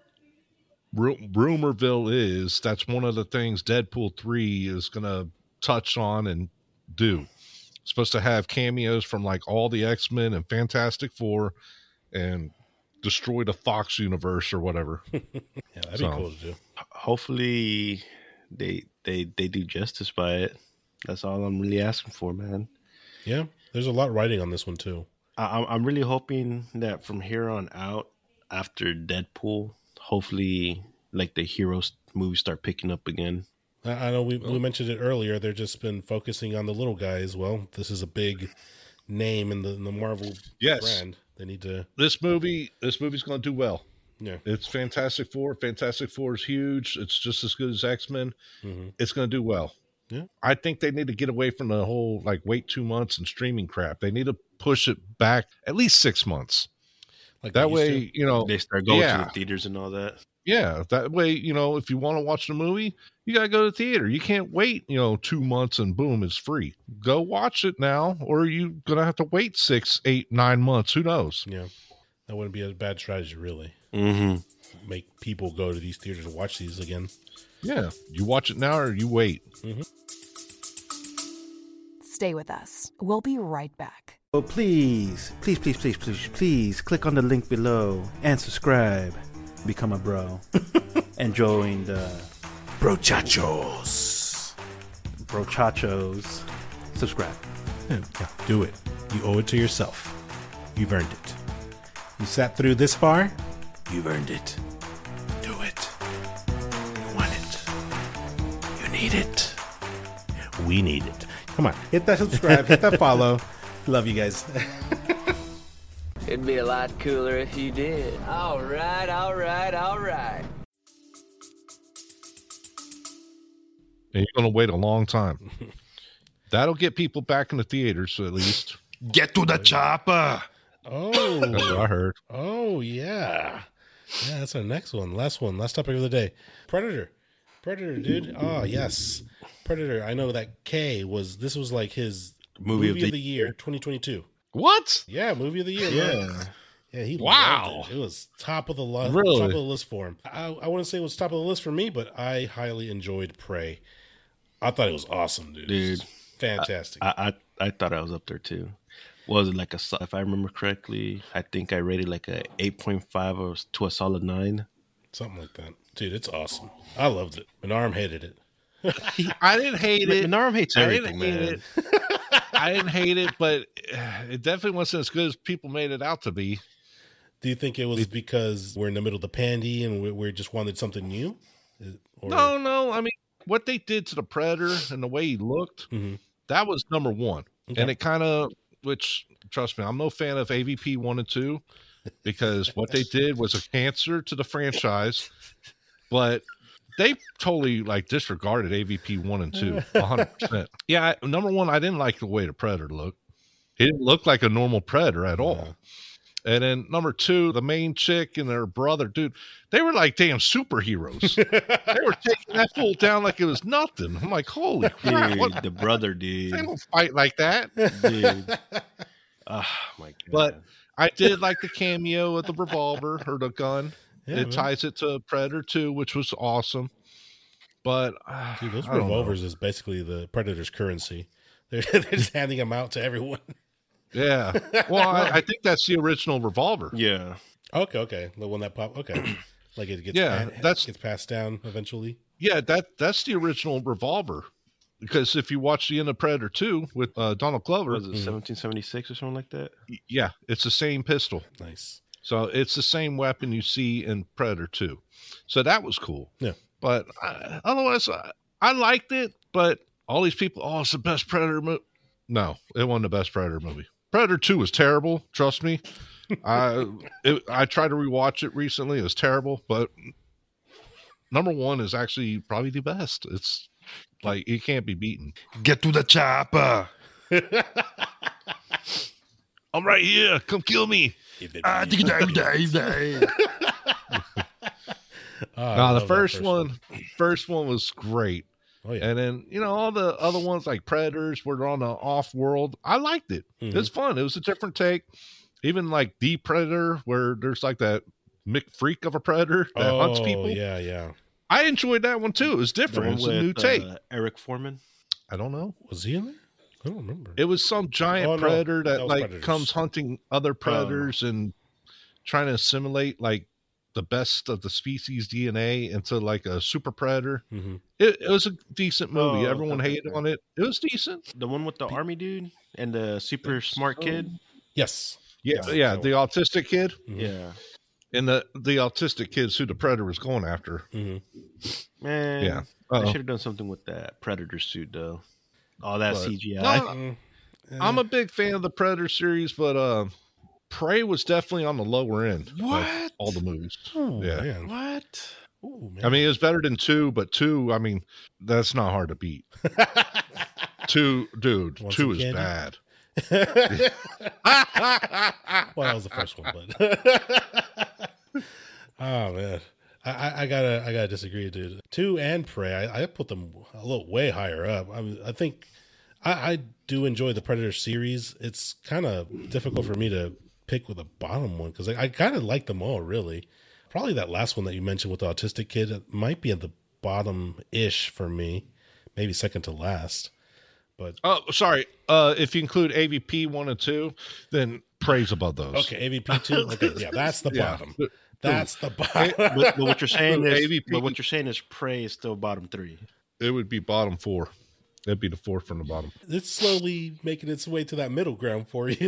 ru- rumorville is that's one of the things Deadpool three is going to touch on and do. Supposed to have cameos from like all the X-Men and Fantastic Four and destroy the Fox universe or whatever. Yeah, that'd so, be cool to do. Hopefully they they they do justice by it. That's all I'm really asking for, man. Yeah, there's a lot riding on this one too. I, I'm really hoping that from here on out, after Deadpool, hopefully like the heroes movies start picking up again. I know we, we mentioned it earlier. They've just been focusing on the little guys. Well, this is a big name in the in the Marvel yes. brand. They need to. This movie, this movie's going to do well. Yeah, it's Fantastic Four. Fantastic Four is huge. It's just as good as X-Men. Mm-hmm. It's going to do well. Yeah, I think they need to get away from the whole like wait two months and streaming crap. They need to push it back at least six months. Like that way, you know, they start going yeah. to the theaters and all that. Yeah, that way, you know, if you want to watch the movie, you got to go to the theater. You can't wait, you know, two months and boom, it's free. Go watch it now, or you're going to have to wait six, eight, nine months. Who knows? Yeah, that wouldn't be a bad strategy, really. Mm-hmm. Make people go to these theaters and watch these again. Yeah, you watch it now or you wait. Mm-hmm. Stay with us. We'll be right back. Oh, please, please, please, please, please, please click on the link below and subscribe. Become a bro. And join the Brochachos. Brochachos. Subscribe. Yeah, yeah, do it. You owe it to yourself. You've earned it. You sat through this far. You've earned it. Do it. You want it. You need it. We need it. Come on. Hit that subscribe. Hit that follow. Love you guys. It'd be a lot cooler if you did. All right, all right, all right. And you're going to wait a long time. That'll get people back in the theaters, at least. Get to the chopper. Oh. That's what I heard. Oh, yeah. Yeah, that's our next one. Last one. Last topic of the day. Predator. Predator, dude. Oh, yes. Predator. I know that K was, this was like his movie, movie of, the, of the year, twenty twenty-two. What? Yeah, movie of the year. Yeah. Man. Yeah, he wow. loved it. It was top of the list. Really? Top of the list for him. I, I wouldn't say it was top of the list for me, but I highly enjoyed Prey. I thought it was awesome, dude. Dude, fantastic. I, I I thought I was up there too. Was it like a? If I remember correctly, I think I rated like a eight point five or to a solid nine. Something like that, dude. It's awesome. I loved it. Menarm hated it. I didn't hate it. Menarm hates everything, I didn't man. hate it. I didn't hate it, but it definitely wasn't as good as people made it out to be. Do you think it was because we're in the middle of the pandy and we, we just wanted something new? Or... No, no. I mean, what they did to the Predator and the way he looked, mm-hmm. that was number one. Okay. And it kind of, which, trust me, I'm no fan of A V P one and two because what they did was a cancer to the franchise, but they totally like disregarded A V P one and two, one hundred percent. Yeah, I, number one, I didn't like the way the Predator looked. He didn't look like a normal Predator at all. Yeah. And then number two, the main chick and her brother, dude, they were like damn superheroes. They were taking that fool down like it was nothing. I'm like, holy crap. Dude, what? The brother, dude. They don't fight like that. Dude. Oh, my God. But I did like the cameo of the revolver or the gun. Yeah, it man. ties it to Predator two, which was awesome. But uh, dude, those revolvers is basically the Predator's currency. They're, they're just handing them out to everyone. Yeah. Well, I, I think that's the original revolver. Yeah. Okay, okay. The one that popped. Okay. Like it gets, yeah, pan, that's, gets passed down eventually. Yeah, that that's the original revolver. Because if you watch the end of Predator two with uh, Donald Glover. Was it mm-hmm. seventeen seventy-six or something like that? Yeah, it's the same pistol. Nice. So it's the same weapon you see in Predator two. So that was cool. Yeah. But uh, otherwise, I, I liked it. But all these people, oh, it's the best Predator movie. No, it wasn't the best Predator movie. Predator two was terrible. Trust me. I it, I tried to rewatch it recently. It was terrible. But number one is actually probably the best. It's like it can't be beaten. Get to the chopper. I'm right here. Come kill me. Ah, dive, dive, dive. Oh, no, the first, first one, one, first one was great. Oh, yeah. And then, you know, all the other ones like Predators were on the off world. I liked it. Mm-hmm. It was fun. It was a different take. Even like The Predator, where there's like that McFreak of a predator that oh, hunts people. Yeah, yeah. I enjoyed that one too. It was different. It was with, a new take. Uh, Eric Foreman. I don't know. Was he in there? I don't remember. It was some giant oh, predator no. that, that like predators. comes hunting other predators um, and trying to assimilate like the best of the species D N A into like a super predator. Mm-hmm. It, it was a decent movie. Oh, Everyone hated on it. It was decent. The one with the army dude and the super smart kid. Yes. Yeah, yeah. yeah the autistic kid. Mm-hmm. Yeah. And the the autistic kid's who the predator was going after. Mm-hmm. Man, yeah. Uh-oh. I should have done something with that predator suit though. All that but, C G I. No, I'm a big fan of the Predator series, but uh, Prey was definitely on the lower end. What? Of all the movies. Oh, yeah. Man. What? Ooh, man. I mean, it was better than two, but two, I mean, that's not hard to beat. two, dude, Want two is candy? bad. Well, that was the first one, but oh man. I, I gotta, I gotta disagree, dude. Two and Prey, I, I put them a little way higher up. I, mean, I think I, I do enjoy the Predator series. It's kind of difficult for me to pick with a bottom one because I, I kind of like them all, really. Probably that last one that you mentioned with the autistic kid it might be at the bottom ish for me, maybe second to last. But oh, sorry. Uh, if you include A V P one and two, then Prey's above those. Okay, A V P two. Okay, yeah, that's the Yeah. bottom. That's the bottom. But, but what you're saying is, A V P but what you're saying is, Prey is still bottom three. It would be bottom four. It'd be the fourth from the bottom. It's slowly making its way to that middle ground for you.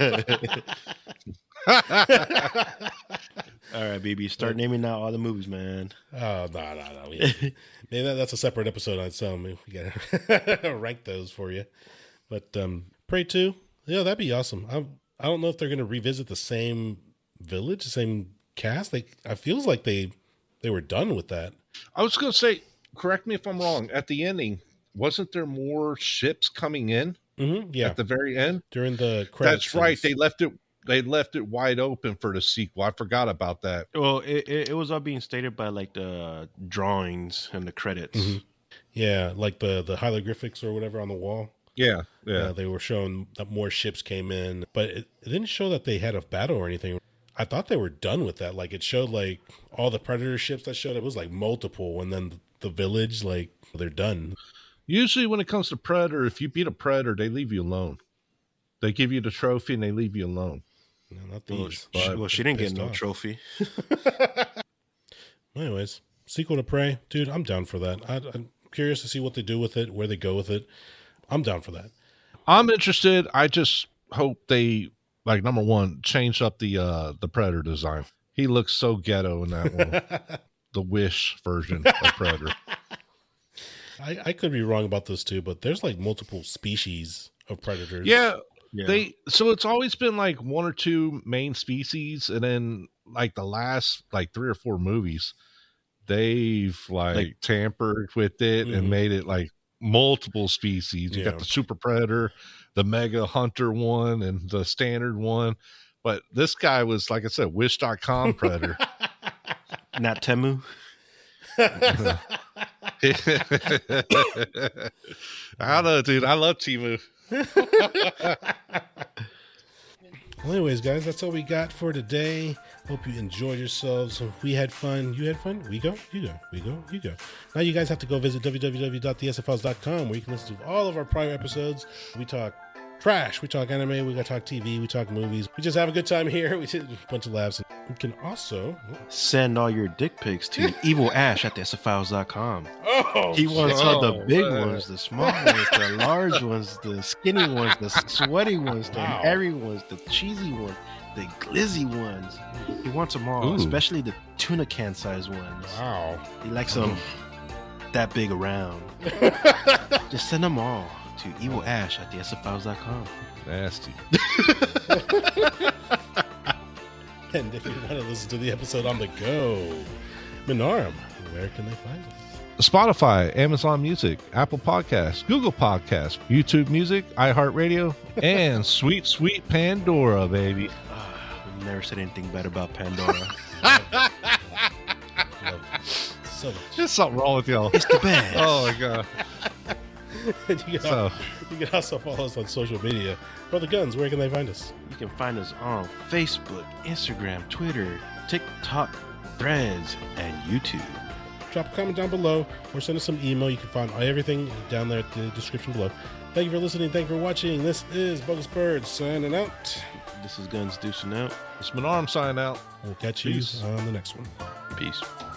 All right, baby, start naming out all the movies, man. Oh no, no, no. We, maybe that, that's a separate episode on its own. We gotta rank those for you. But um, Prey two, yeah, that'd be awesome. I I don't know if they're gonna revisit the same village, the same cast. Like, I feels like they they were done with that. I was going to say, correct me if I'm wrong. At the ending, wasn't there more ships coming in? Mm-hmm, yeah, At the very end, during the credits. that's right. scenes. They left it. They left it wide open for the sequel. I forgot about that. Well, it, it, it was all being stated by like the drawings and the credits. Mm-hmm. Yeah, like the the hieroglyphics or whatever on the wall. Yeah, yeah. Uh, they were showing that more ships came in, but it, it didn't show that they had a battle or anything. I thought they were done with that. Like, it showed like all the Predator ships that showed. It was like multiple, and then the village, like, they're done. Usually, when it comes to Predator, if you beat a Predator, they leave you alone. They give you the trophy and they leave you alone. No, not Well, these. she, well, she didn't get Pissed no off. trophy. Anyways, sequel to Prey, dude, I'm down for that. I, I'm curious to see what they do with it, where they go with it. I'm down for that. I'm interested. I just hope they, like, number one, change up the uh, the Predator design. He looks so ghetto in that one. The Wish version of Predator. I, I could be wrong about this too, but there's like multiple species of predators. Yeah, Yeah. they. So it's always been like one or two main species, and then like the last like three or four movies, they've like, Like- tampered with it Mhm. and made it like multiple species. You Yeah. got the Super Predator, the Mega Hunter one, and the standard one. But this guy was, like I said, Wish dot com Predator. Not Temu. I don't know, dude. I love Temu. Well, anyways, guys, that's all we got for today. Hope you enjoyed yourselves. We had fun. You had fun. We go, you go, we go, you go. Now you guys have to go visit w w w dot the s f files dot com where you can listen to all of our prior episodes. We talk trash, we talk anime, we got talk T V, we talk movies. We just have a good time here. We did a bunch of laughs. We can also Send all your dick pics to Evil Ash at the S F Files dot com. oh, He wants shit. all the Oh, big man. ones, the small ones, the large ones, the skinny ones, the sweaty ones, the Wow. hairy ones, the cheesy ones, the glizzy ones. He wants them all, Ooh. especially the tuna can size ones. wow. He likes them that big around. Just send them all to Evil Ash at the S F Files dot com. Nasty. And if you want to listen to the episode on the go, Minarum, where can they find us? Spotify, Amazon Music, Apple Podcasts, Google Podcasts, YouTube Music, iHeartRadio, and sweet, sweet Pandora, baby. I've never said anything bad about Pandora. Love it. So much. There's something wrong with y'all. It's the best. Oh, my God. And you, can So- al- you can also follow us on social media. Brother Guns, where can they find us? You can find us on Facebook, Instagram, Twitter, TikTok, Threads, and YouTube. Drop a comment down below or send us some email. You can find everything down there at the description below. Thank you for listening. Thank you for watching. This is Bogus Bird signing out. This is Guns Deucing out. It's Menarm signing out. We'll catch Peace. you on the next one. Peace.